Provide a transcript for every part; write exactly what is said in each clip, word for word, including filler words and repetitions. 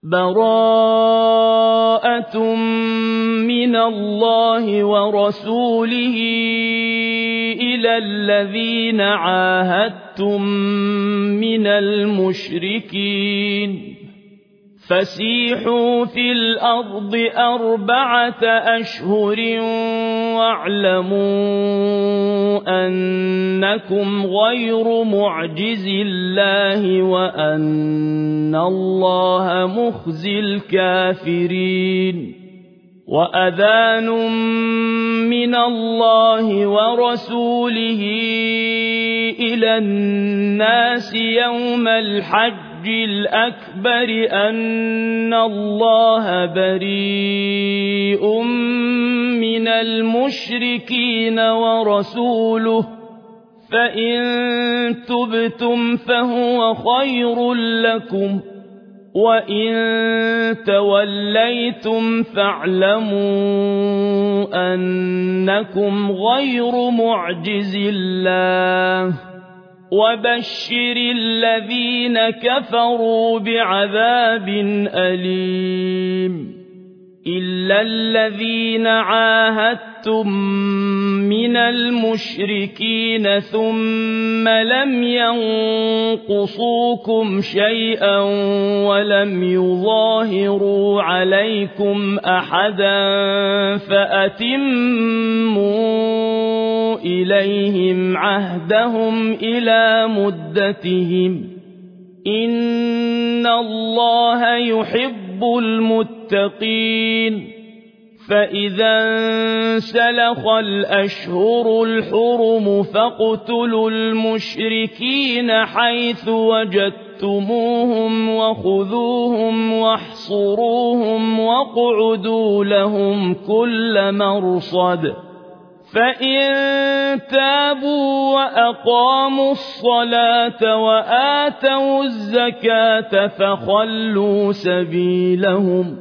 براءة من الله ورسوله إلى الذين عاهدتم من المشركين فسيحوا في الأرض أربعة أشهر واعلموا أنكم غير معجز الله وأن الله مخزي الكافرين وأذان من الله ورسوله إلى الناس يوم الحج الأكبر أن الله بريء من المشركين ورسوله فإن تبتم فهو خير لكم وإن توليتم فاعلموا أنكم غير معجز الله وبشر الذين كفروا بعذاب أليم إلا الذين عاهدتم من المشركين ثم لم ينقصوكم شيئا ولم يظاهروا عليكم أحدا فأتموا إليهم عهدهم إلى مدتهم إن الله يحب المتقين فإذا انسلخ الأشهر الحرم فاقتلوا المشركين حيث وجدتموهم وخذوهم واحصروهم واقعدوا لهم كل مرصد فإن تابوا وأقاموا الصلاة وآتوا الزكاة فخلوا سبيلهم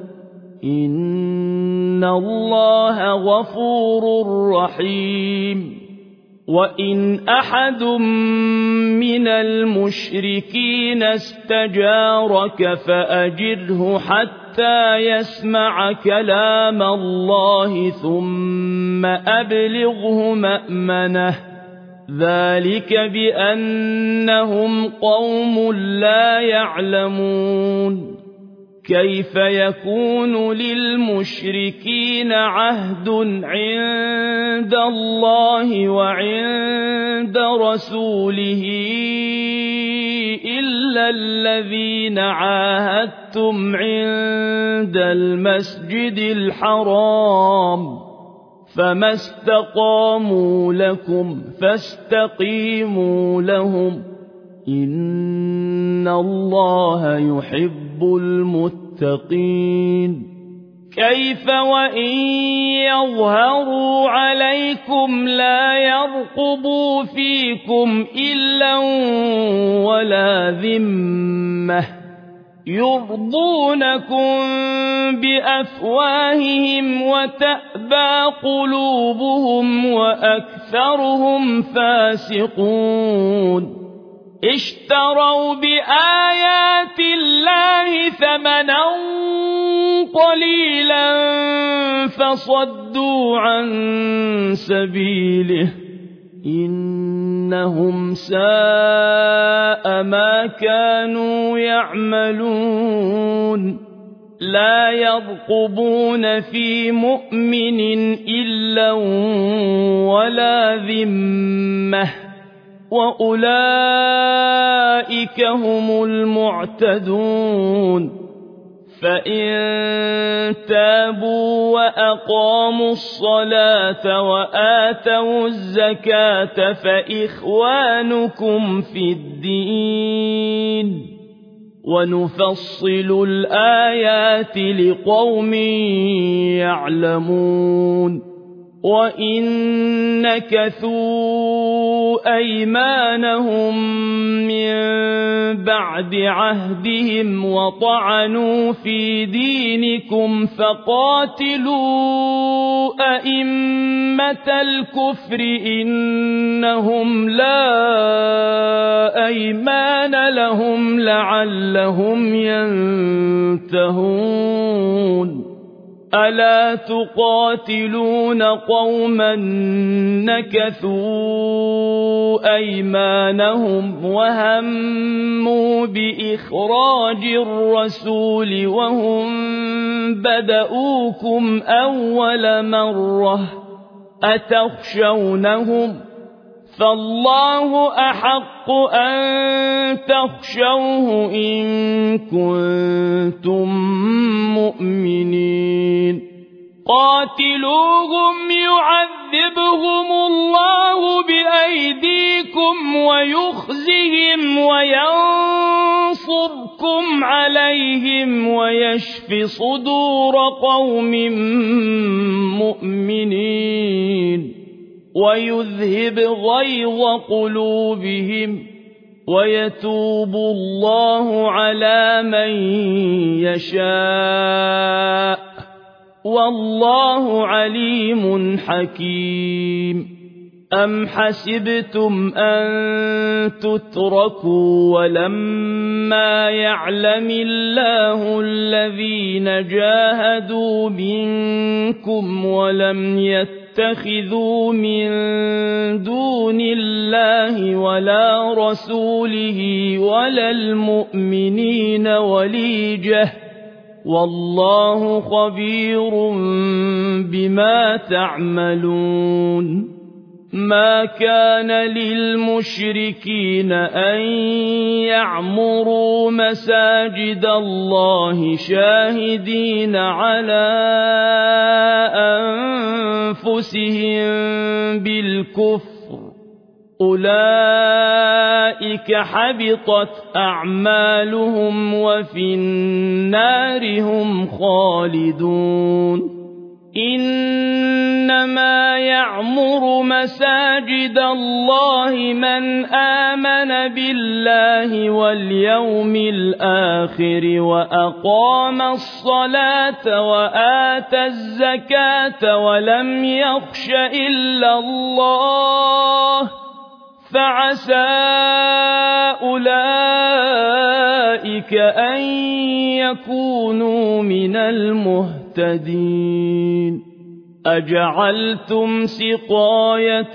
إن الله غفور رحيم وإن أحد من المشركين استجارك فأجره حتى يسمع كلام الله ثم أبلغه مأمنه ذلك بأنهم قوم لا يعلمون كيف يكون للمشركين عهد عند الله وعند رسوله إلا الذين عاهدتم عند المسجد الحرام فما استقاموا لكم فاستقيموا لهم إن الله يحب المتقين كيف وإن يظهروا عليكم لا يرقبوا فيكم إلا ولا ذمة يرضونكم بأفواههم وتأبى قلوبهم وأكثرهم فاسقون اشتروا بآيات الله ثمنا قليلا فصدوا عن سبيله إنهم ساء ما كانوا يعملون لا يرقبون في مؤمن إلا ولا ذمة وأولئك هم المعتدون فإن تابوا وأقاموا الصلاة وآتوا الزكاة فإخوانكم في الدين ونفصل الآيات لقوم يعلمون وإن نكثوا أيمانهم من بعد عهدهم وطعنوا في دينكم فقاتلوا أئمة الكفر إنهم لا أيمان لهم لعلهم ينتهون ألا تقاتلون قوما نكثوا أيمانهم وهموا بإخراج الرسول وهم بدؤوكم أول مرة أتخشونهم فالله أحق أن تخشوه إن كنتم مؤمنين قاتلوهم يعذبهم الله بأيديكم ويخزهم وينصركم عليهم ويشف صدور قوم مؤمنين ويذهب غيظ قلوبهم ويتوب الله على من يشاء والله عليم حكيم أم حسبتم أن تتركوا ولما يعلم الله الذين جاهدوا منكم ولم يتخذوا من دون الله ولا رسوله ولا المؤمنين وليجة والله خبير بما تعملون ما كان للمشركين أن يعمروا مساجد الله شاهدين على أنفسهم بالكفر أولئك حبطت أعمالهم وفي النار هم خالدون إنما يعمر مساجد الله من آمن بالله واليوم الآخر وأقام الصلاة وآتى الزكاة ولم يخش إلا الله فعسى أولئك أن يكونوا من المهتدين أجعلتم سقاية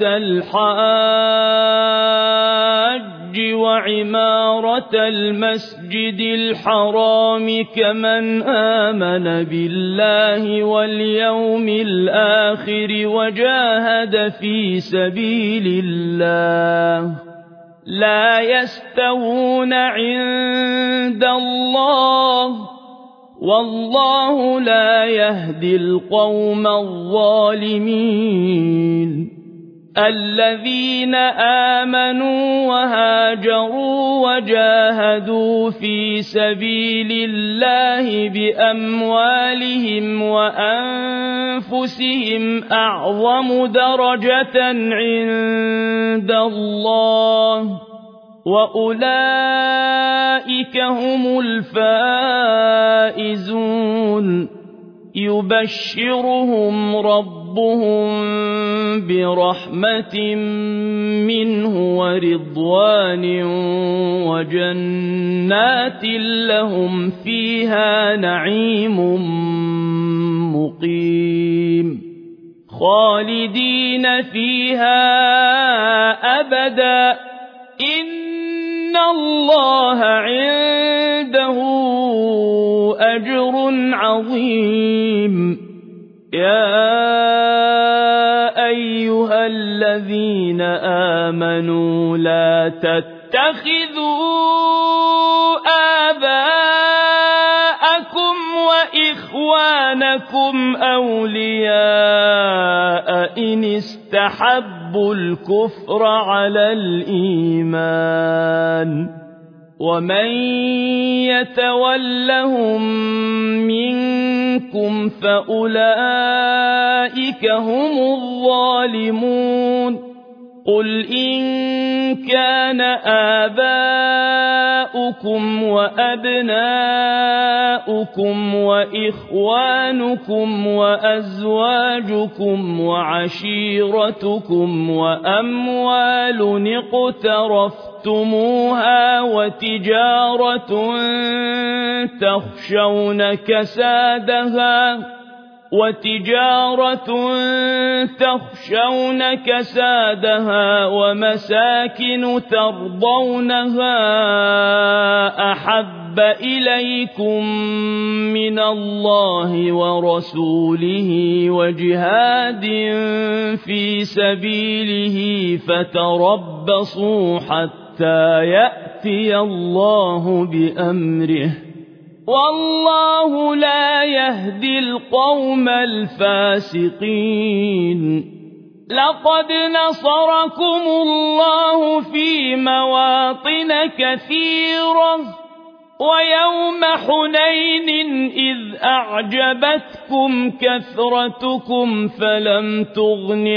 الحاج وعمارة المسجد الحرام كمن آمن بالله واليوم الآخر وجاهد في سبيل الله لا يستوون عند الله والله لا يهدي القوم الظالمين الذين آمنوا وهاجروا وجاهدوا في سبيل الله بأموالهم وأنفسهم أعظم درجة عند الله وأولئك هم الفائزون يبشرهم ربهم برحمة منه ورضوان وجنات لهم فيها نعيم مقيم خالدين فيها أبدا إن الله عنده أجر عظيم يا أيها الذين آمنوا لا تتخذوا آباءكم وإخوانكم أولياء إن استحبوا الكفر على الإيمان ومن يتولهم منكم فأولئك هم الظالمون الظالمون قل إن كان آباؤكم وأبناؤكم وإخوانكم وأزواجكم وعشيرتكم وأموال اقترفتموها وتجارة تخشون كسادها وتجارة تخشون كسادها ومساكن ترضونها أحب إليكم من الله ورسوله وجهاد في سبيله فتربصوا حتى يأتي الله بأمره والله لا يهدي القوم الفاسقين لقد نصركم الله في مواطن كثيرة ويوم حنين إذ أعجبتكم كثرتكم فلم تغن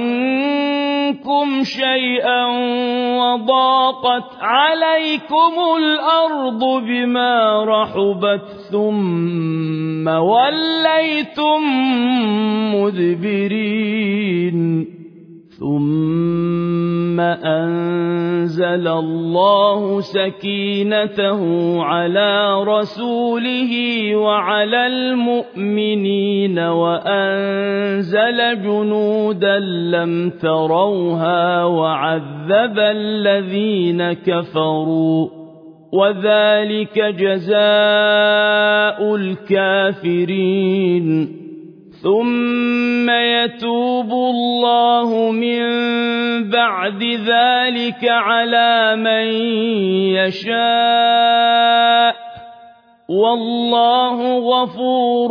عنكم شيئا وضاقت عليكم الأرض بما رحبت ثم وليتم مدبرين ثم أنزل الله سكينته على رسوله وعلى المؤمنين وأنزل جنودا لم تروها وعذب الذين كفروا وذلك جزاء الكافرين ثم يتوب الله من بعد ذلك على من يشاء والله غفور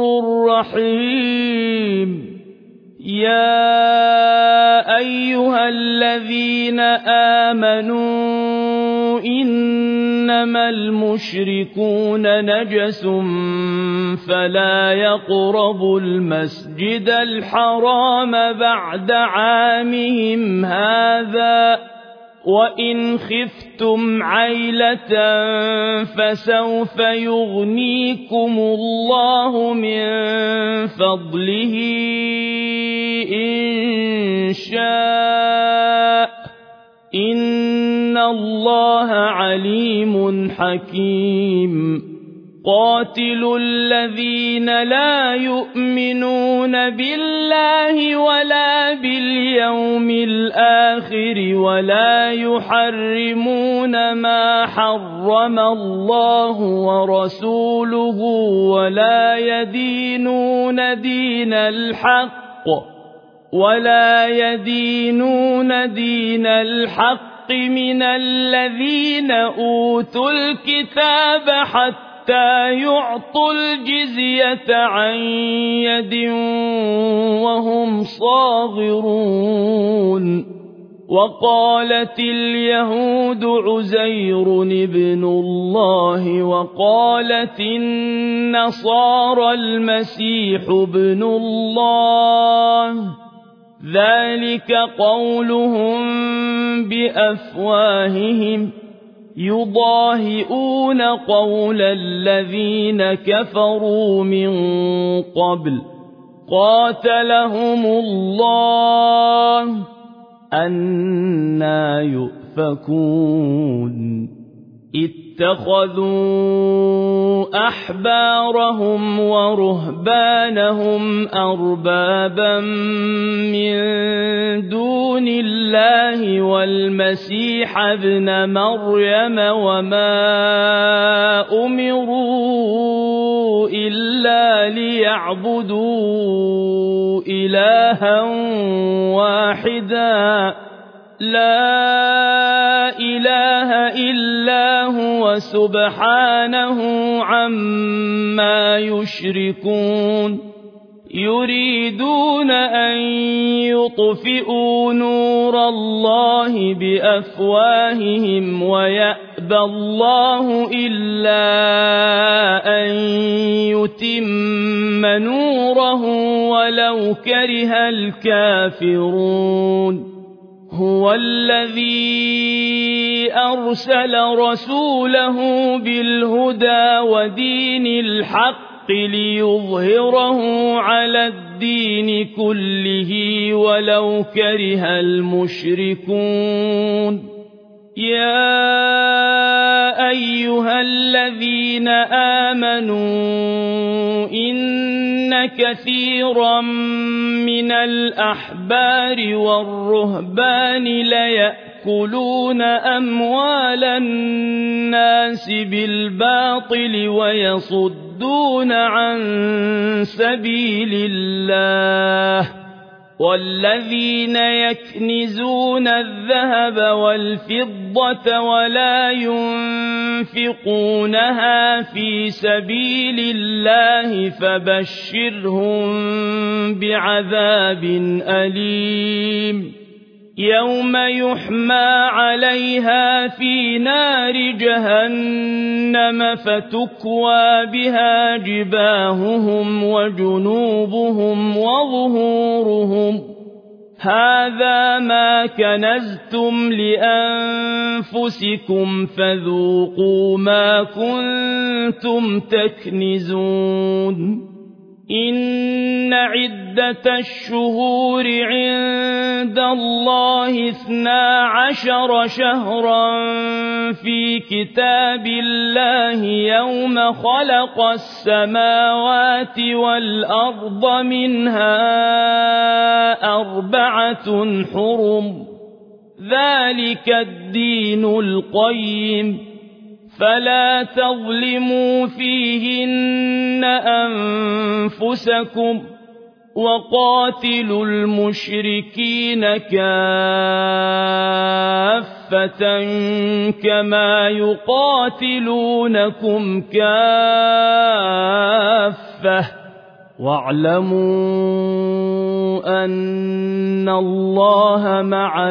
رحيم يا أيها الذين آمنوا إنما المشركون نجس فلا يقربوا المسجد الحرام بعد عامهم هذا وإن خفتم عيلة فسوف يغنيكم الله من فضله إن شاء إن الله عليم حكيم قاتلوا الذين لا يؤمنون بالله ولا باليوم الآخر ولا يحرمون ما حرم الله ورسوله ولا يدينون دين الحق ولا يدينون دين الحق من الذين أوتوا الكتاب حتى حتى يعطوا الجزية عن يد وهم صاغرون وقالت اليهود عزير ابن الله وقالت النصارى المسيح ابن الله ذلك قولهم بأفواههم يضاهئون قول الذين كفروا من قبل قاتلهم الله أنى يؤفكون اتخذوا أحبارهم ورهبانهم أربابا من دون الله والمسيح ابن مريم وما أمروا إلا ليعبدوا إلها واحدا لا إله إلا هو سبحانه عما يشركون يريدون أن يطفئوا نور الله بأفواههم ويأبى الله إلا أن ليتم نوره ولو كره الكافرون هو الذي أرسل رسوله بالهدى ودين الحق ليظهره على الدين كله ولو كره المشركون يا أيها الذين آمنوا إن كثيرا من الأحبار والرهبان ليأكلون أموال الناس بالباطل ويصدون عن سبيل الله والذين يكنزون الذهب والفضة ولا ينفقونها في سبيل الله فبشرهم بعذاب أليم يوم يحمى عليها في نار جهنم فتكوى بها جباههم وجنوبهم وظهورهم هذا ما كنزتم لأنفسكم فذوقوا ما كنتم تكنزون إن عدة الشهور عند الله اثنا عشر شهرا في كتاب الله يوم خلق السماوات والأرض منها أربعة حرم ذلك الدين القيم فلا تظلموا فيهن أنفسكم وقاتلوا المشركين كافة كما يقاتلونكم كافة واعلموا أن الله مع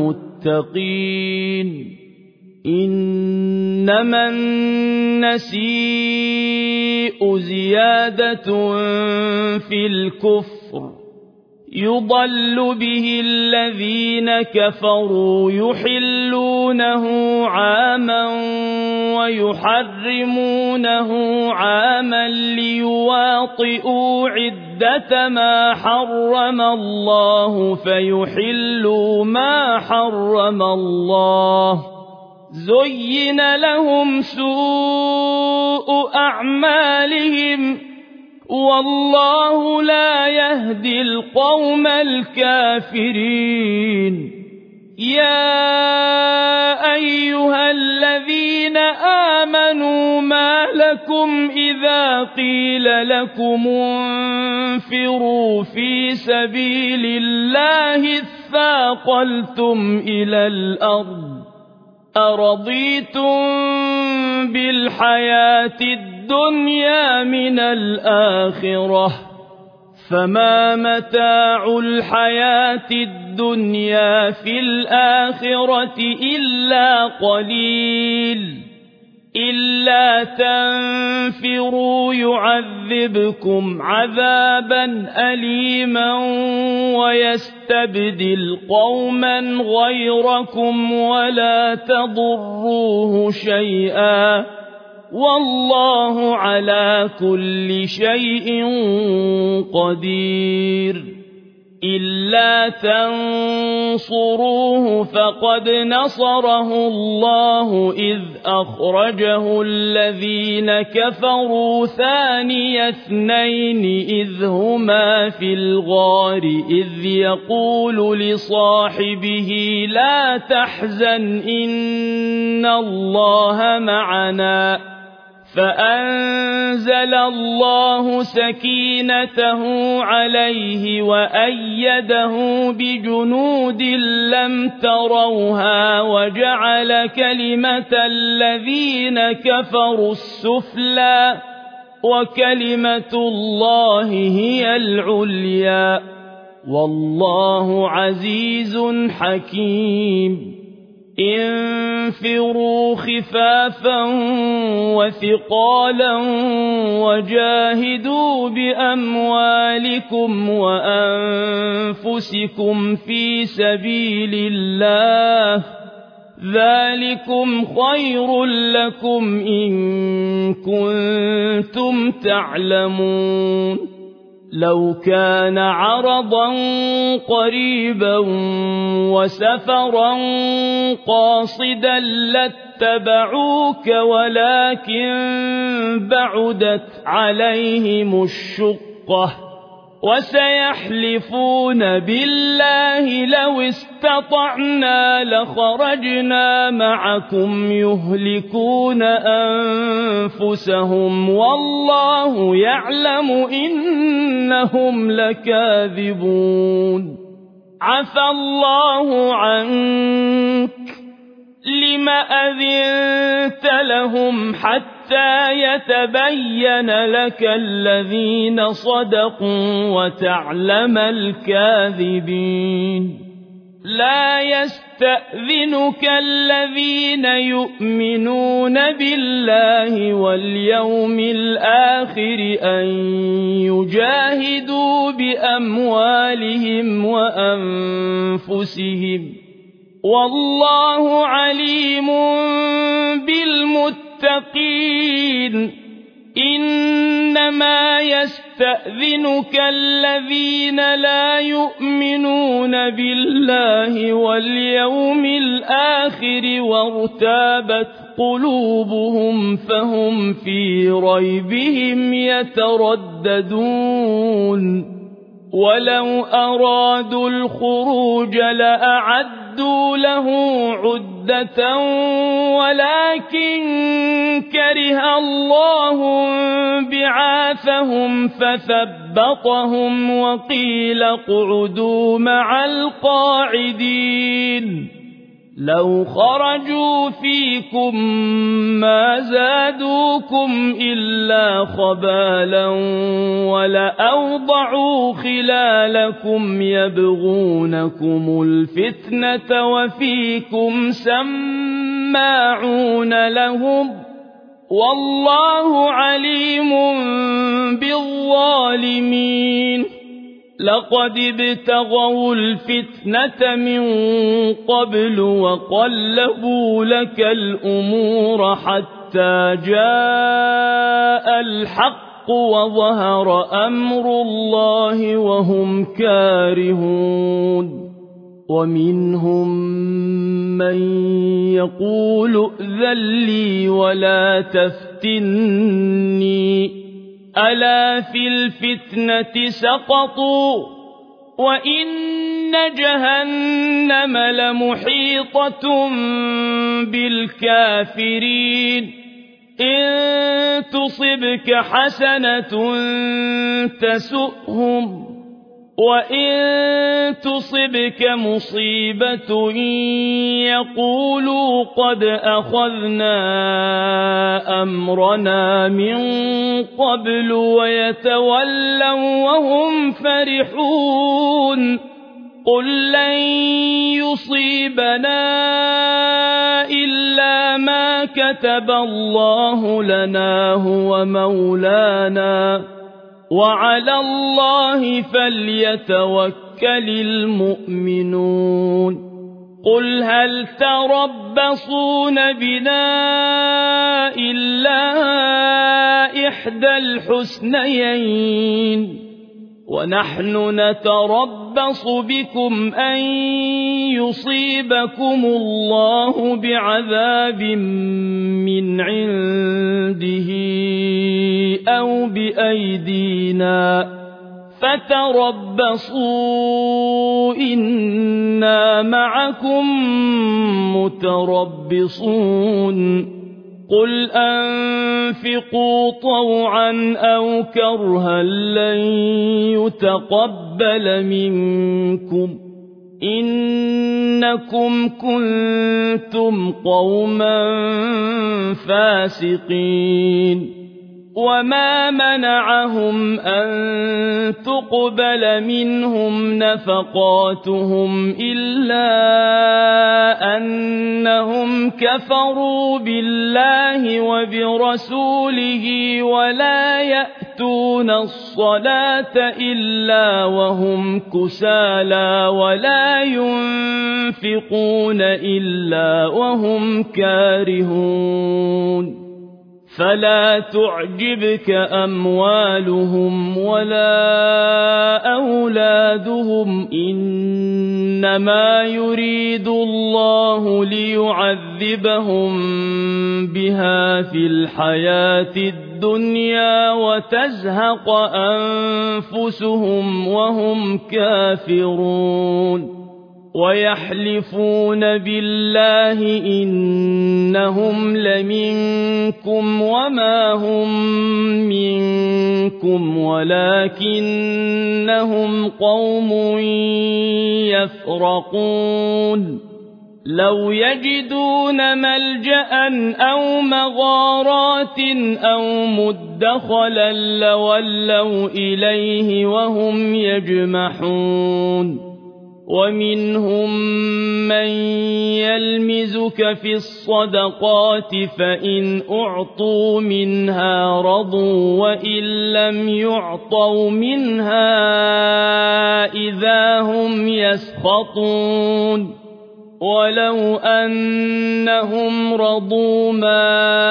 المتقين إنما النسيء زيادة في الكفر يضل به الذين كفروا يحلونه عاما ويحرمونه عاما ليواطئوا عدة ما حرم الله فيحلوا ما حرم الله زين لهم سوء أعمالهم والله لا يهدي القوم الكافرين يا أيها الذين آمنوا ما لكم إذا قيل لكم انفروا في سبيل الله اثاقلتم إلى الأرض أرضيتم بالحياة الدنيا من الآخرة فما متاع الحياة الدنيا في الآخرة إلا قليل إلا تنفروا يعذبكم عذابا أليما ويستبدل قوما غيركم ولا تضروه شيئا والله على كل شيء قدير إلا تنصروه فقد نصره الله إذ أخرجه الذين كفروا ثاني اثنين إذ هما في الغار إذ يقول لصاحبه لا تحزن إن الله معنا فأنزل الله سكينته عليه وأيده بجنود لم تروها وجعل كلمة الذين كفروا السفلى وكلمة الله هي العليا والله عزيز حكيم انفروا خفافا وثقالا وجاهدوا بأموالكم وأنفسكم في سبيل الله ذلكم خير لكم إن كنتم تعلمون لو كان عرضا قريبا وسفرا قاصدا لاتبعوك ولكن بعدت عليهم الشقة وسيحلفون بالله لو استطعنا لخرجنا معكم يهلكون أنفسهم والله يعلم إنهم لكاذبون عفى الله عنك لم أذنت لهم حتى يتبين لك الذين صدقوا وتعلم الكاذبين لا يستأذنك الذين يؤمنون بالله واليوم الآخر أن يجاهدوا بأموالهم وأنفسهم والله عليم بالمتقين إنما يستأذنك الذين لا يؤمنون بالله واليوم الآخر وارتابت قلوبهم فهم في ريبهم يترددون ولو أرادوا الخروج لأعدوا له عدة ولكن كره الله بعاثهم فثبطهم وقيل اقعدوا مع القاعدين لو خرجوا فيكم ما زادوكم إلا خبالا ولأوضعوا خلالكم يبغونكم الفتنة وفيكم سماعون لهم والله عليم بالظالمين لقد ابتغوا الفتنة من قبل وقلبوا لك الأمور حتى جاء الحق وظهر أمر الله وهم كارهون ومنهم من يقول ائذن لي ولا تفتني ألا في الفتنة سقطوا وإن جهنم لمحيطة بالكافرين إن تصبك حسنة تسؤهم وإن تصبك مصيبة يقولوا قد أخذنا أمرنا من قبل ويتولوا وهم فرحون قل لن يصيبنا إلا ما كتب الله لنا هو مولانا وعلى الله فليتوكل المؤمنون قل هل تربصون بنا إلا إحدى الحسنيين ونحن نتربص بكم أن يصيبكم الله بعذاب من عنده أو بأيدينا فتربصوا إنا معكم متربصون قل أنفقوا طوعا أو كرها لن يتقبل منكم إنكم كنتم قوما فاسقين وما منعهم أن تقبل منهم نفقاتهم إلا أنهم كفروا بالله وبرسوله ولا يأتون الصلاة إلا وهم كسالى ولا ينفقون إلا وهم كارهون فلا تعجبك أموالهم ولا أولادهم إنما يريد الله ليعذبهم بها في الحياة الدنيا وتزهق أنفسهم وهم كافرون ويحلفون بالله إنهم لمنكم وما هم منكم ولكنهم قوم يفرقون لو يجدون ملجأ أو مغارات أو مدخلا لولوا إليه وهم يجمحون ومنهم من يلمزك في الصدقات فإن أعطوا منها رضوا وإن لم يعطوا منها إذا هم يسخطون ولو أنهم رضوا ما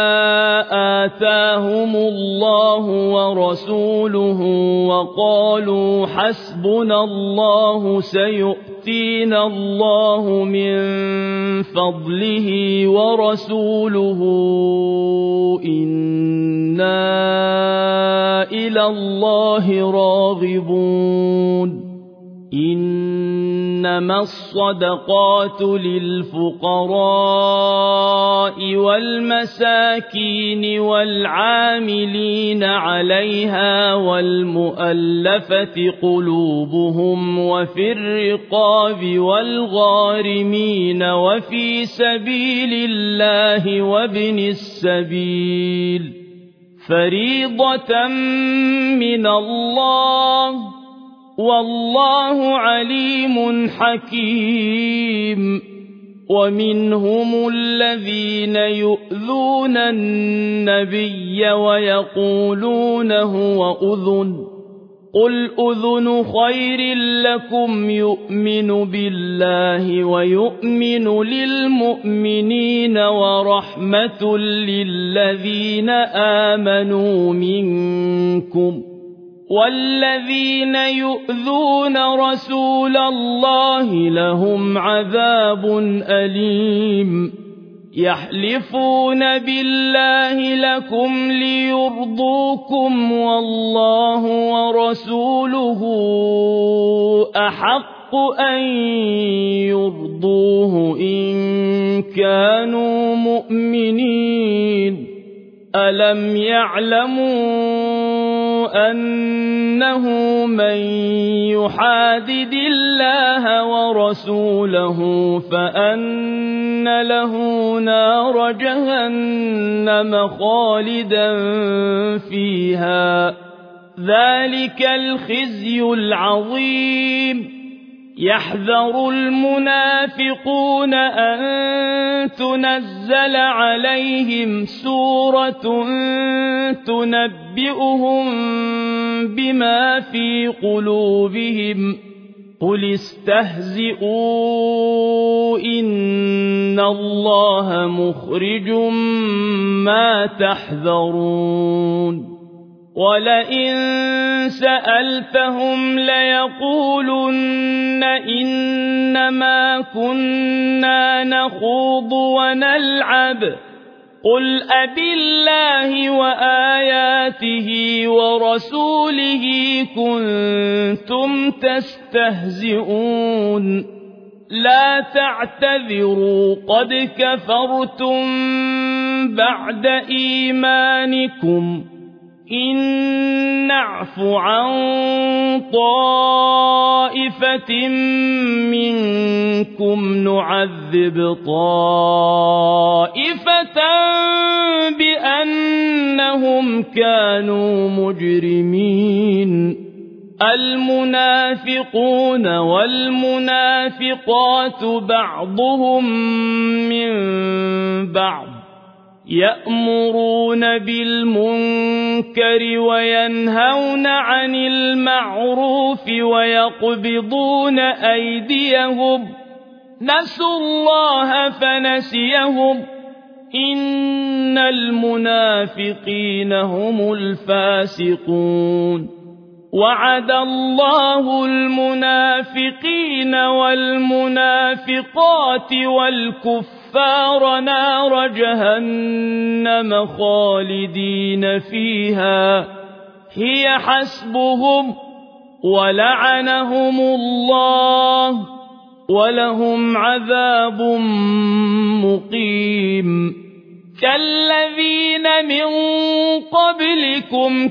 آتاهم الله ورسوله وقالوا حسبنا الله سيؤتينا الله من فضله ورسوله إنا إلى الله راغبون إنما الصدقات للفقراء والمساكين والعاملين عليها والمؤلفة قلوبهم وفي الرقاب والغارمين وفي سبيل الله وابن السبيل فريضة من الله والله عليم حكيم ومنهم الذين يؤذون النبي ويقولون هو أذن قل أذن خير لكم يؤمن بالله ويؤمن للمؤمنين ورحمة للذين آمنوا منكم والذين يؤذون رسول الله لهم عذاب أليم يحلفون بالله لكم ليرضوكم والله ورسوله أحق أن يرضوه إن كانوا مؤمنين ألم يعلموا أنه من يحادد الله ورسوله فأن له نار جهنم خالدا فيها ذلك الخزي العظيم يحذر المنافقون أن تنزل عليهم سورة تنبئهم بما في قلوبهم قل استهزئوا إن الله مخرج ما تحذرون ولئن سألتهم ليقولن إنما كنا نخوض ونلعب قل أبالله وآياته ورسوله كنتم تستهزئون لا تعتذروا قد كفرتم بعد إيمانكم إن نعف عن طائفة منكم نعذب طائفة بأن إنهم كانوا مجرمين المنافقون والمنافقات بعضهم من بعض يأمرون بالمنكر وينهون عن المعروف ويقبضون أيديهم نسوا الله فنسيهم إن المنافقين هم الفاسقون وعد الله المنافقين والمنافقات والكفار نار جهنم خالدين فيها هي حسبهم ولعنهم الله ولهم عذاب مقيم كالذين من قبلكم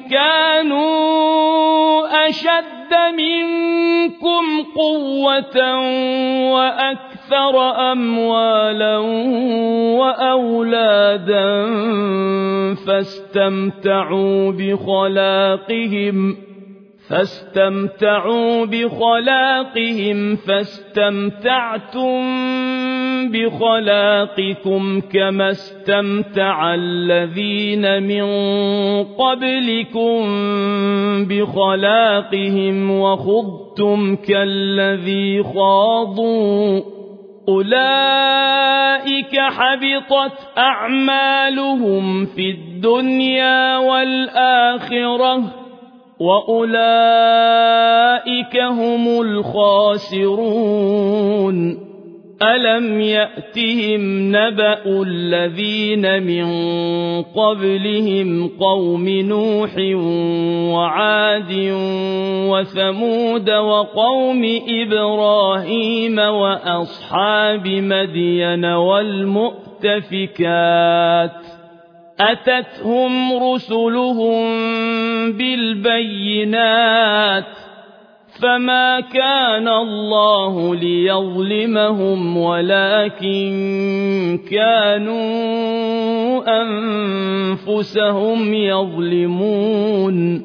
كانوا أشد منكم قوة وأكثر أموالا وأولادا فاستمتعوا بخلاقهم فاستمتعوا بخلاقهم فاستمتعتم بخلاقكم كما استمتع الذين من قبلكم بخلاقهم وخضتم كالذي خاضوا أولئك حبطت أعمالهم في الدنيا والآخرة وأولئك هم الخاسرون ألم يأتهم نبأ الذين من قبلهم قوم نوح وعاد وثمود وقوم إبراهيم وأصحاب مدين والمؤتفكات أتتهم رسلهم بالبينات فما كان الله ليظلمهم ولكن كانوا أنفسهم يظلمون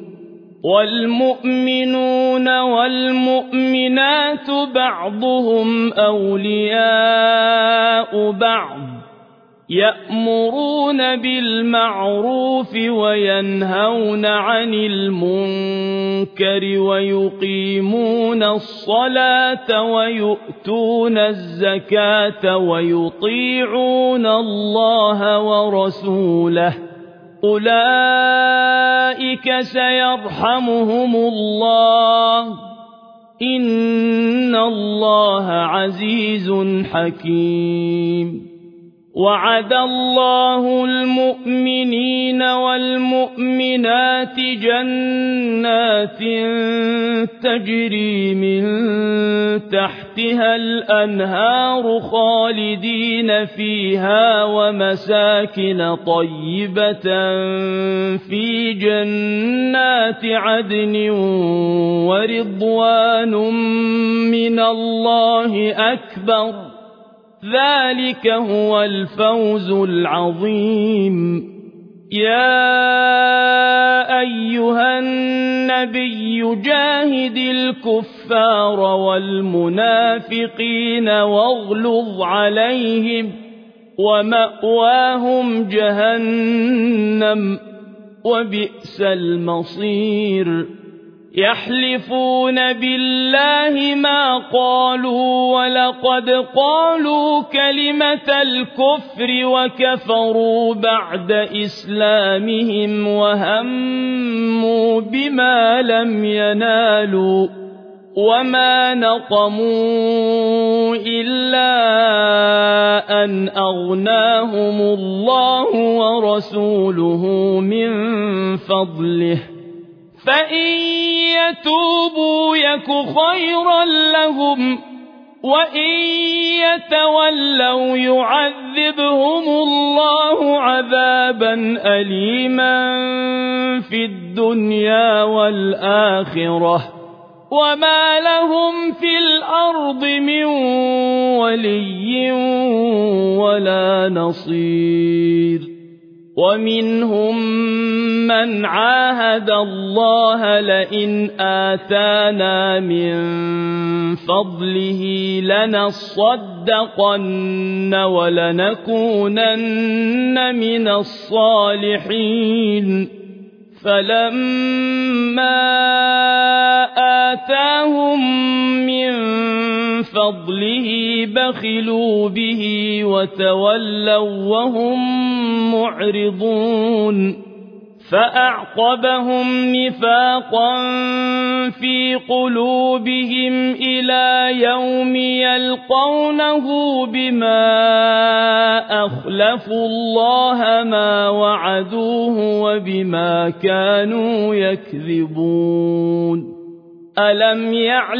والمؤمنون والمؤمنات بعضهم أولياء بعض يأمرون بالمعروف وينهون عن المنكر ويقيمون الصلاة ويؤتون الزكاة ويطيعون الله ورسوله أولئك سيرحمهم الله إن الله عزيز حكيم وعد الله المؤمنين والمؤمنات جنات تجري من تحتها الأنهار خالدين فيها ومساكن طيبة في جنات عدن ورضوان من الله أكبر ذلك هو الفوز العظيم يا أيها النبي جاهد الكفار والمنافقين واغلظ عليهم ومأواهم جهنم وبئس المصير يحلفون بالله ما قالوا ولقد قالوا كلمة الكفر وكفروا بعد إسلامهم وهموا بما لم ينالوا وما نقموا إلا أن أغناهم الله ورسوله من فضله فإن يتوبوا يك خيرا لهم وإن يتولوا يعذبهم الله عذابا أليما في الدنيا والآخرة وما لهم في الأرض من ولي ولا نصير ومنهم من عاهد الله لئن آتانا من فضله لنصدقن ولنكونن من الصالحين فلما آتاهم من فضله بخلوا به وتولوا وهم معرضون فأعقبهم نفاقا في قلوبهم إلى يوم يلقونه بما أخلفوا الله ما وعدوه وبما كانوا يكذبون ألم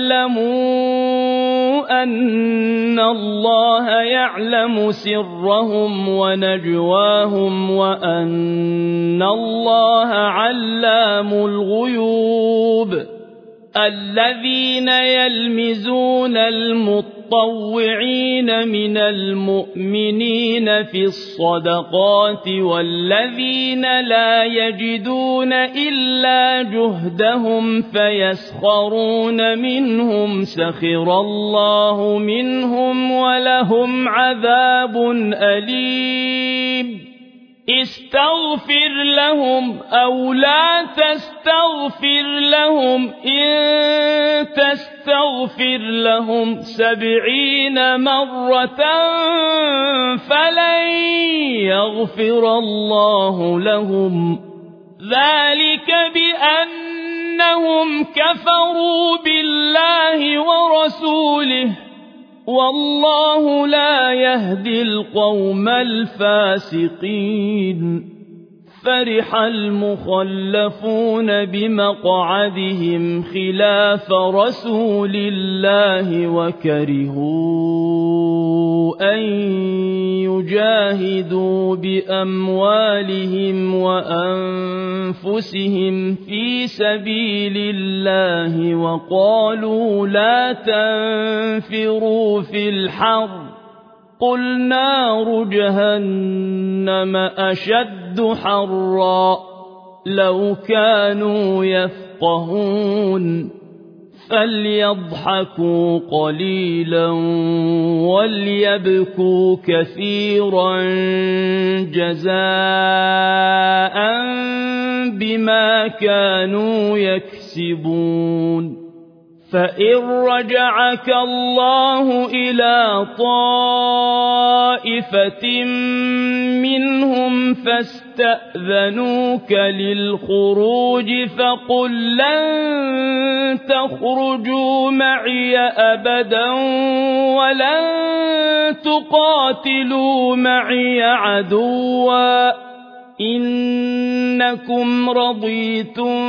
يعلموا أن الله يعلم سرهم ونجواهم وأن الله علام الغيوب الذين يلمزون المطوعين من المؤمنين في الصدقات والذين لا يجدون إلا جهدهم فيسخرون منهم سخر الله منهم ولهم عذاب أليم استغفر لهم أو لا تستغفر لهم إن تستغفر لهم سبعين مرة فلن يغفر الله لهم ذلك بأنهم كفروا بالله ورسوله والله لا يهدي القوم الفاسقين فرح المخلفون بمقعدهم خلاف رسول الله وكرهوا أن يجاهدوا بأموالهم وأنفسهم في سبيل الله وقالوا لا تنفروا في الحر قل نار جهنم أشد حرا لو كانوا يفقهون فليضحكوا قليلا وليبكوا كثيرا جزاء بما كانوا يكسبون فإن رجعك الله إلى طائفة منهم فاستأذنوك للخروج فقل لن تخرجوا معي أبدا ولن تقاتلوا معي عدوا إنكم رضيتم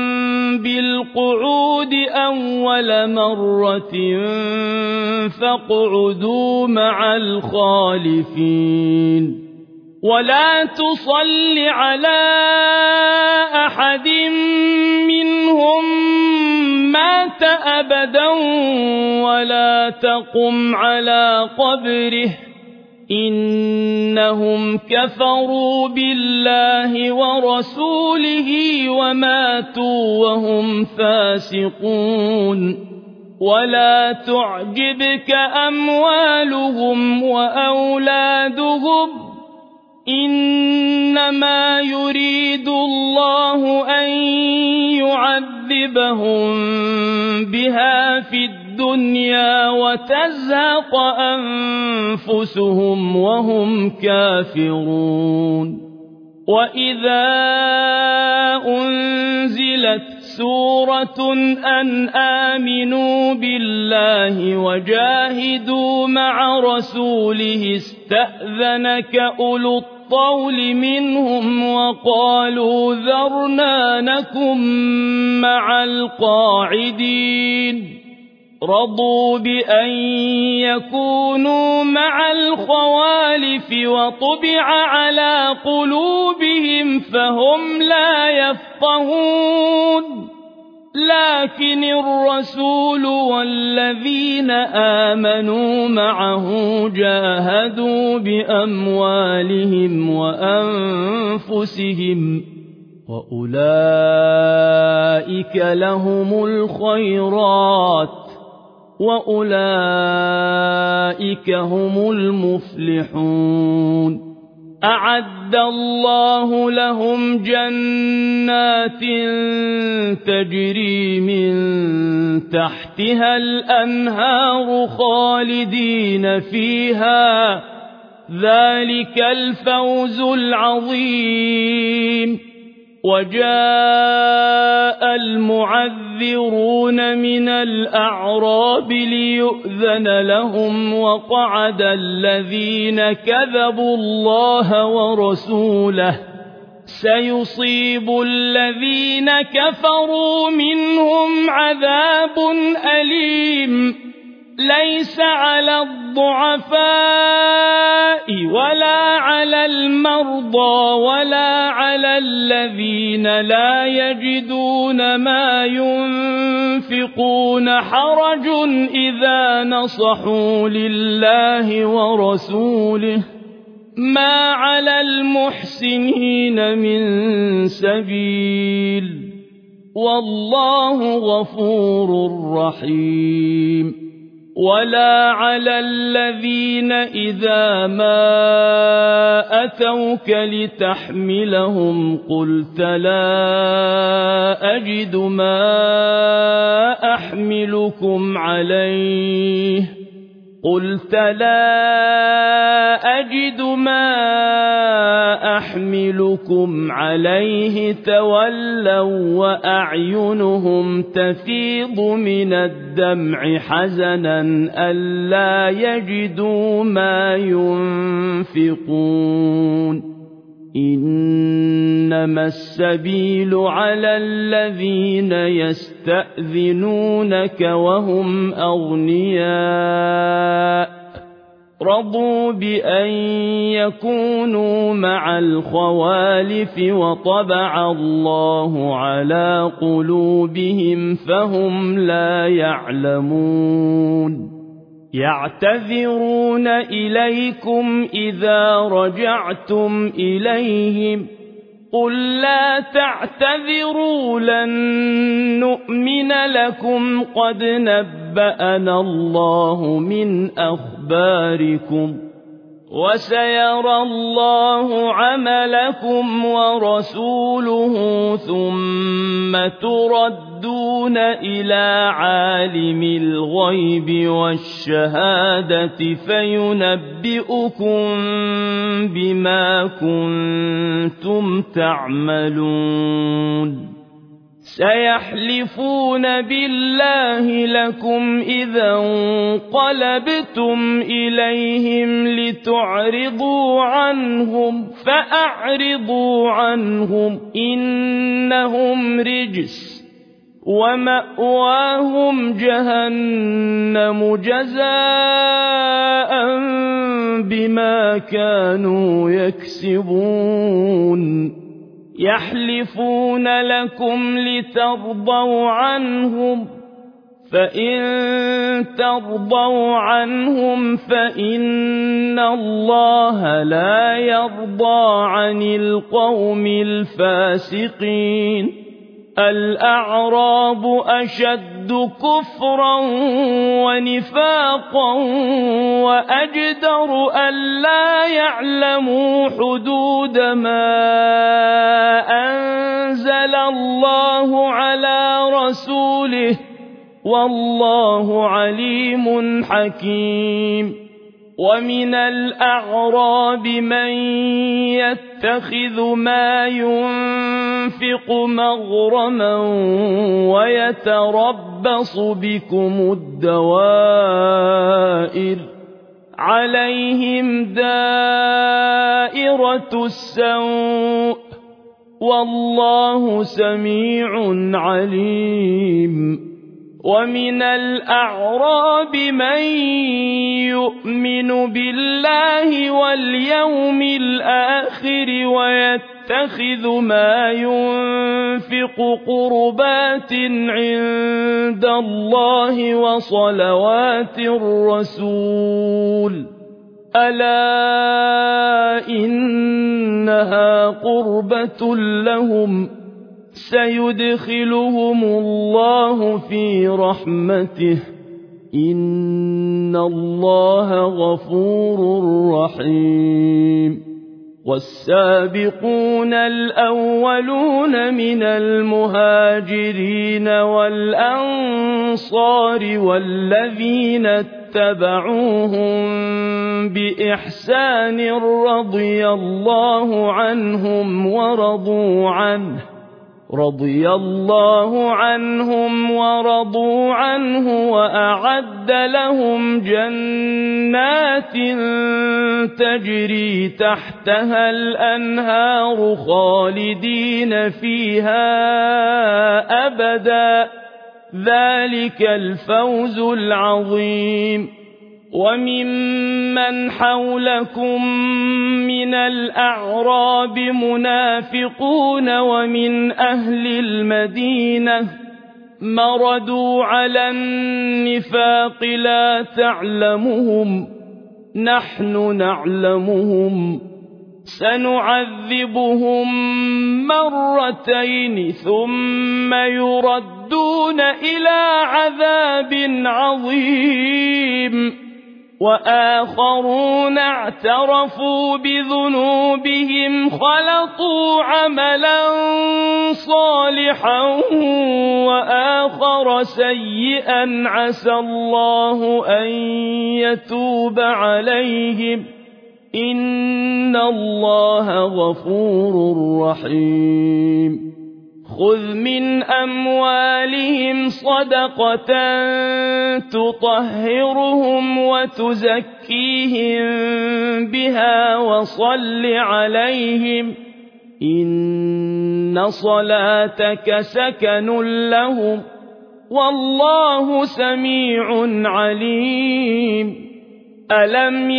بالقعود أول مرة فاقعدوا مع الخالفين ولا تصل على أحد منهم مات أبدا ولا تقم على قبره إنهم كفروا بالله ورسوله وماتوا وهم فاسقون ولا تعجبك أموالهم وأولادهم إنما يريد الله أن يعذبهم بها في الدنيا وتزهق أنفسهم وهم كافرون وإذا أنزلت سورة أن آمنوا بالله وجاهدوا مع رسوله استأذنك أولو الطول منهم وقالوا ذرنا نكن مع القاعدين رضوا بأن يكونوا مع الخوالف وطبع على قلوبهم فهم لا يفقهون لكن الرسول والذين آمنوا معه جاهدوا بأموالهم وأنفسهم وأولئك لهم الخيرات وأولئك هم المفلحون أعد الله لهم جنات تجري من تحتها الأنهار خالدين فيها ذلك الفوز العظيم وجاء المعذرون من الأعراب ليؤذن لهم وقعد الذين كذبوا الله ورسوله سيصيب الذين كفروا منهم عذاب أليم ليس على الضعفاء ولا على المرضى ولا على الذين لا يجدون ما ينفقون حرج إذا نصحوا لله ورسوله ما على المحسنين من سبيل والله غفور رحيم ولا على الذين إذا ما أتوك لتحملهم قلت لا أجد ما أحملكم عليه قلت لا أجد ما أحملكم عليه تولوا وأعينهم تفيض من الدمع حزنا ألا يجدوا ما ينفقون إنما السبيل على الذين يستأذنونك وهم أغنياء رضوا بأن يكونوا مع الخوالف وطبع الله على قلوبهم فهم لا يعلمون يعتذرون إليكم إذا رجعتم إليهم قل لا تعتذروا لن نؤمن لكم قد نبأنا الله من أخباركم وسيرى الله عملكم ورسوله ثم تردون إلى عالم الغيب والشهادة فينبئكم بما كنتم تعملون سيحلفون بالله لكم إذا انقلبتم إليهم لتعرضوا عنهم فأعرضوا عنهم إنهم رجس ومأواهم جهنم جزاء بما كانوا يكسبون يحلفون لكم لترضوا عنهم فإن ترضوا عنهم فإن الله لا يرضى عن القوم الفاسقين الأعراب أشد كفرا ونفاقا وأجدر ألا يعلموا حدود ما أنزل الله على رسوله والله عليم حكيم ومن الأعراب من يتخذ ما ينفق مغرما ويتربص بكم الدوائر عليهم دائرة السوء والله سميع عليم ومن الأعراب من يؤمن بالله واليوم الآخر ويتبع يتخذ ما ينفق قربات عند الله وصلوات الرسول ألا إنها قربة لهم سيدخلهم الله في رحمته إن الله غفور رحيم والسابقون الأولون من المهاجرين والأنصار والذين اتبعوهم بإحسان رضي الله عنهم ورضوا عنه رضي الله عنهم ورضوا عنه وأعد لهم جنات تجري تحتها الأنهار خالدين فيها أبدا ذلك الفوز العظيم وممن حولكم من الأعراب منافقون ومن أهل المدينة مردوا على النفاق لا تعلمهم نحن نعلمهم سنعذبهم مرتين ثم يردون إلى عذاب عظيم وآخرون اعترفوا بذنوبهم خلطوا عملا صالحا وآخر سيئا عسى الله أن يتوب عليهم إن الله غفور رحيم خذ من أموالهم صدقة تطهرهم وتزكيهم بها وصل عليهم إن صلاتك سكن لهم والله سميع عليم ألم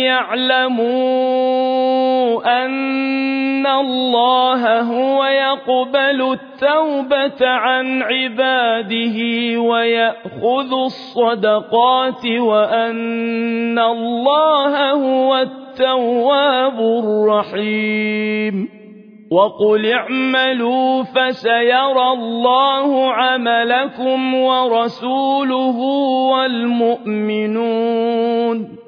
يعلموا أن الله هو يقبل التوبة عن عباده ويأخذ الصدقات وأن الله هو التواب الرحيم وقل اعملوا فسيرى الله عملكم ورسوله والمؤمنون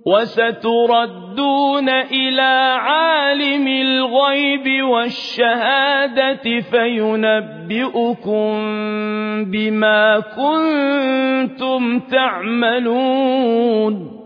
وستردون إلى عالم الغيب والشهادة فينبئكم بما كنتم تعملون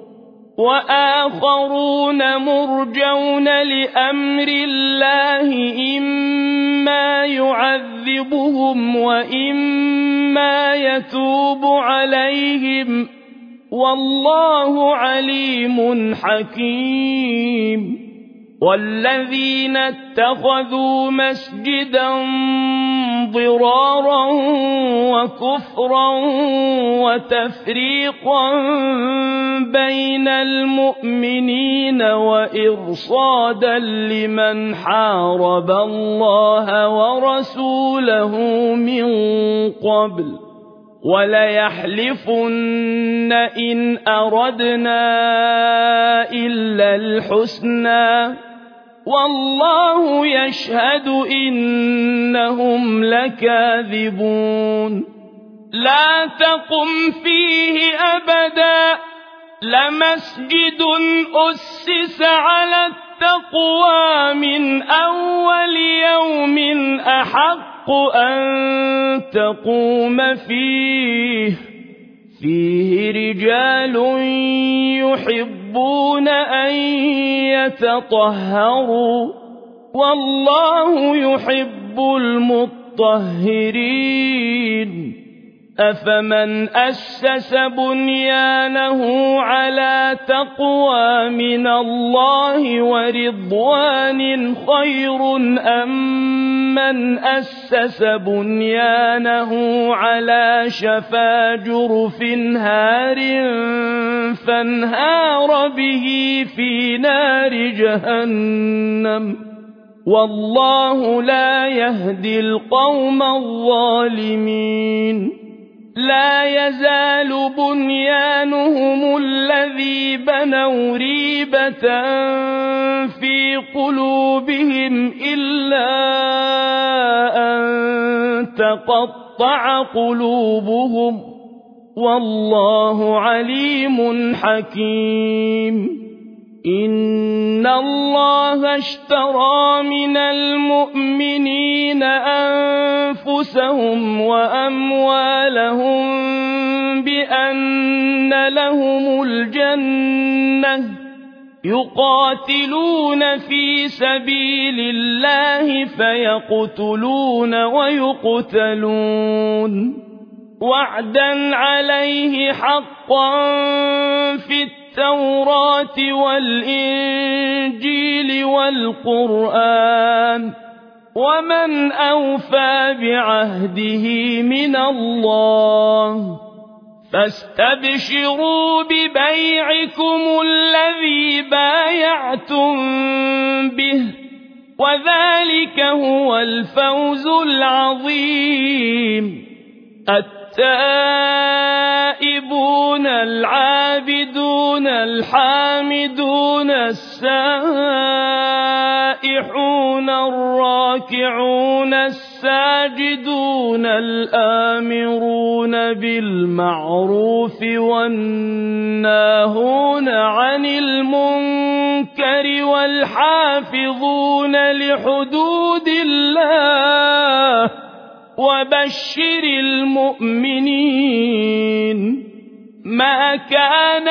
وآخرون مرجون لأمر الله إما يعذبهم وإما يتوب عليهم والله عليم حكيم والذين اتخذوا مسجدا ضرارا وكفرا وتفريقا بين المؤمنين وإرصادا لمن حارب الله ورسوله من قبل وليحلفن إن أردنا إلا الحسنى والله يشهد إنهم لكاذبون لا تقم فيه أبدا لمسجد أسس على التقوى من أول يوم أحق أن تقوم فيه فيه رجال يحبون أن يتطهروا والله يحب المطهرين أفمن أسس بنيانه على تقوى من الله ورضوان خير أم من أسس بنيانه على شفا جرف هار فانهار به في نار جهنم والله لا يهدي القوم الظالمين لا يزال بنيانهم الذي بنوا ريبة في قلوبهم إلا أن تقطع قلوبهم والله عليم حكيم إن الله اشترى من المؤمنين أنفسهم وأموالهم بأن لهم الجنة يقاتلون في سبيل الله فيقتلون ويقتلون وعدا عليه حقا في التوراة والإنجيل والقرآن ومن أوفى بعهده من الله فاستبشروا ببيعكم الذي بايعتم به وذلك هو الفوز العظيم التائبون العابدون الحامدون السائحون الراكعون الساجدون الآمرون بالمعروف والناهون عن المنكر والحافظون لحدود الله وبشر المؤمنين ما كان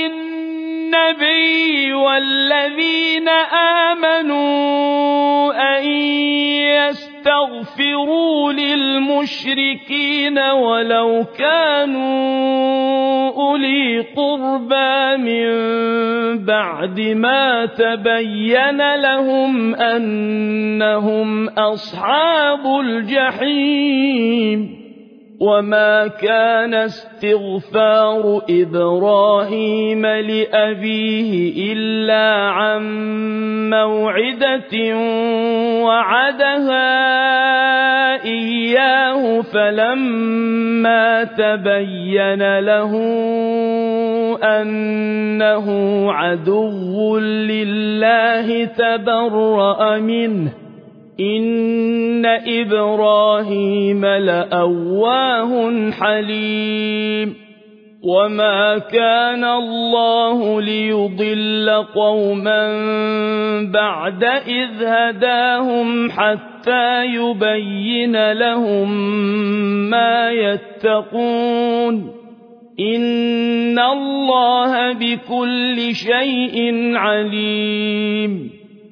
للنبي والذين آمنوا أن يستغفروا للمشركين ولو كانوا أولي قربى من بعد ما تبين لهم أنهم أصحاب الجحيم وما كان استغفار إبراهيم لأبيه إلا عن موعدة وعدها إياه فلما تبين له أنه عدو لله تبرأ منه إن إبراهيم لأواه حليم وما كان الله ليضل قوما بعد إذ هداهم حتى يبين لهم ما يتقون إن الله بكل شيء عليم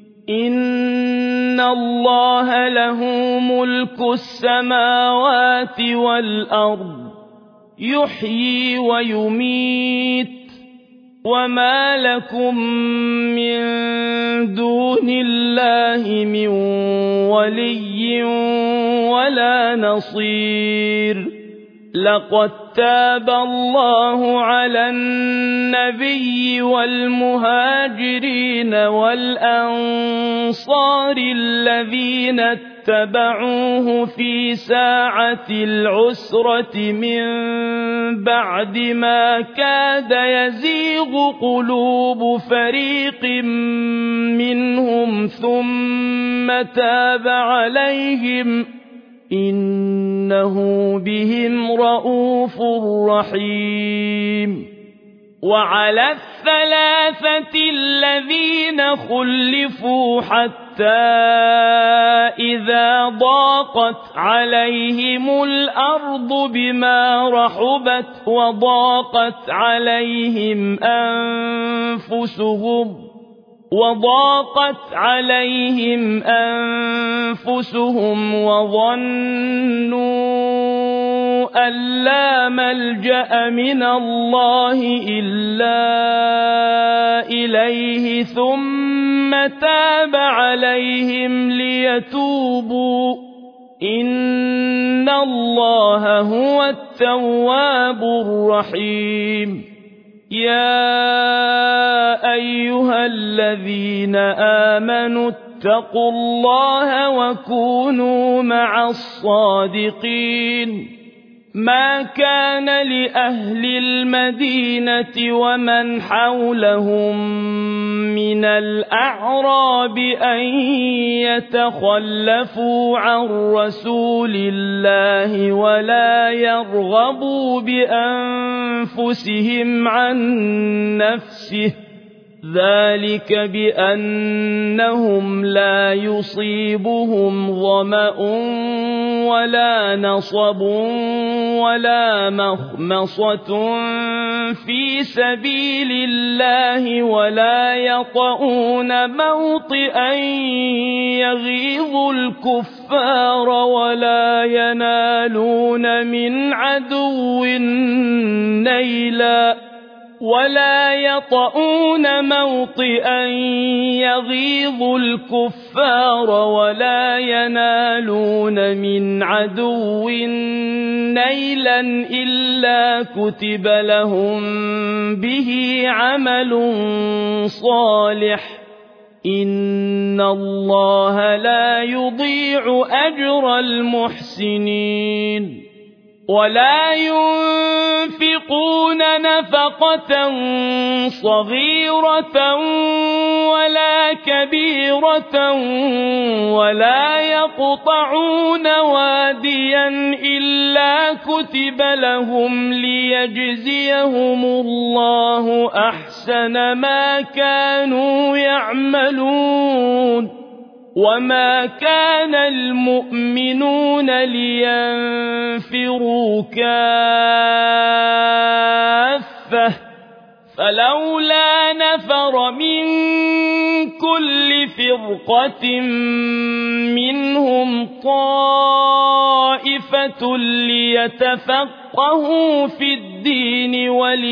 إن الله له ملك السماوات والأرض يحيي ويميت وما لكم من دون الله من ولي ولا نصير لقد تاب الله على النبي والمهاجرين والأنصار الذين اتبعوه في ساعة العسرة من بعد ما كاد يزيغ قلوب فريق منهم ثم تاب عليهم إنه بهم رءوف رحيم وعلى الثلاثة الذين خلفوا حتى إذا ضاقت عليهم الأرض بما رحبت وضاقت عليهم أنفسهم وضاقت عليهم أنفسهم وظنوا أن لا ملجأ من الله إلا إليه ثم تاب عليهم ليتوبوا إن الله هو التواب الرحيم يا أيها الذين آمنوا واتقوا الله وكونوا مع الصادقين ما كان لأهل المدينة ومن حولهم من الأعراب أن يتخلفوا عن رسول الله ولا يرغبوا بأنفسهم عن نفسه ذلك بأنهم لا يصيبهم ظمأ ولا نصب ولا مخمصة في سبيل الله ولا يطؤون موطئا يغيظ الكفار ولا ينالون من عدو نيلا ولا يطؤون موطئا يغيظ الكفار ولا ينالون من عدو نيلا إلا كتب لهم به عمل صالح إن الله لا يضيع أجر المحسنين ولا ينفقون نفقة صغيرة ولا كبيرة ولا يقطعون واديا إلا كتب لهم ليجزيهم الله أحسن ما كانوا يعملون وما كان المؤمنون لينفروا كافة فلولا نفر من كل فرقة منهم طائفة ليتفقهوا في الدين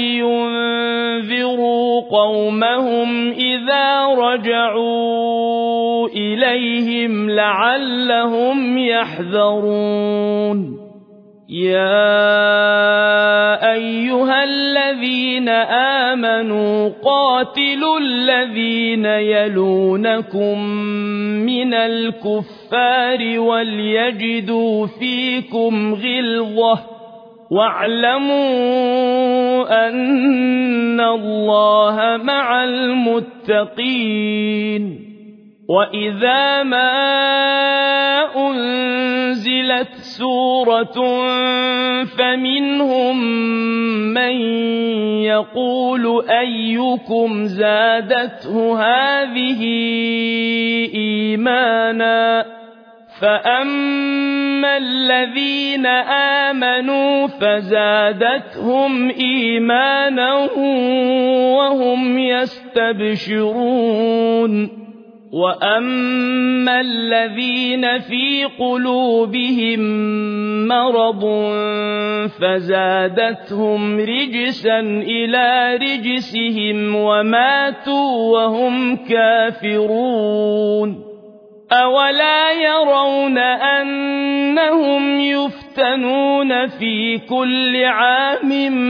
ولينذروا قومهم إذا رجعوا إليهم لعلهم يحذرون يا أيها الذين آمنوا قاتلوا الذين يلونكم من الكفار وليجدوا فيكم غلظة واعلموا أن الله مع المتقين وإذا ما أنزلت سورة فمنهم من يقول أيكم زادته هذه إيمانا فأما الذين آمنوا فزادتهم إيمانا وهم يستبشرون وأما الذين في قلوبهم مرض فزادتهم رجسا إلى رجسهم وماتوا وهم كافرون أولا يرون أنهم يفتنون في كل عام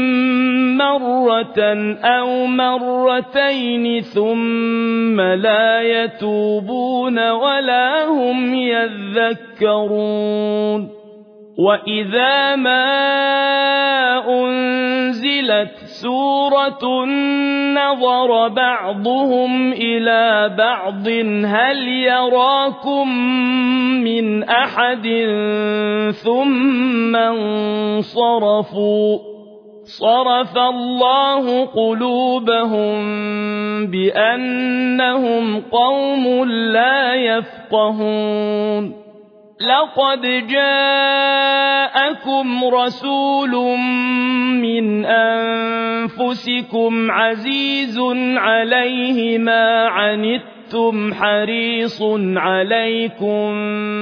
مرة أو مرتين ثم لا يتوبون ولا هم يذكرون وإذا ما أنزلت سورة نظر بعضهم إلى بعض هل يراكم من أحد ثم انصرفوا صرف الله قلوبهم بأنهم قوم لا يفقهون لقد جاءكم رسول من أنفسكم عزيز عليه ما عنتم حريص عليكم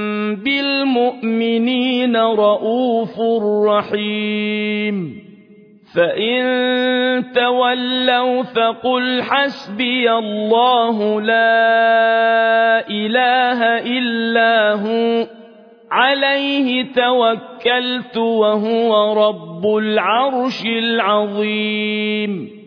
بالمؤمنين رؤوف رحيم فإن تولوا فقل حسبي الله لا إله إلا هو عليه توكلت وهو رب العرش العظيم